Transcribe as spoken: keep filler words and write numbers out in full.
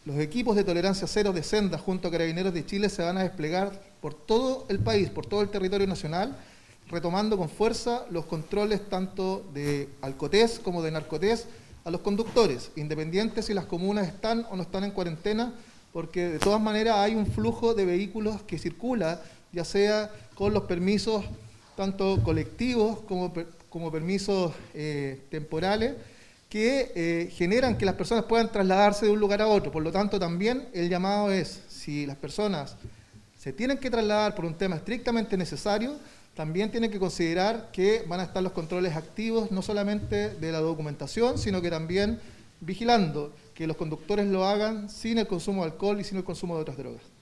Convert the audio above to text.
Los equipos de tolerancia cero de Senda junto a Carabineros de Chile se van a desplegar por todo el país, por todo el territorio nacional, retomando con fuerza los controles tanto de alcotés como de narcotés a los conductores, independientes si las comunas están o no están en cuarentena, porque de todas maneras hay un flujo de vehículos que circula, ya sea con los permisos tanto colectivos como, como permisos eh, temporales, que eh, generan que las personas puedan trasladarse de un lugar a otro. Por lo tanto, también el llamado es, si las personas se tienen que trasladar por un tema estrictamente necesario, también tienen que considerar que van a estar los controles activos, no solamente de la documentación, sino que también vigilando que los conductores lo hagan sin el consumo de alcohol y sin el consumo de otras drogas.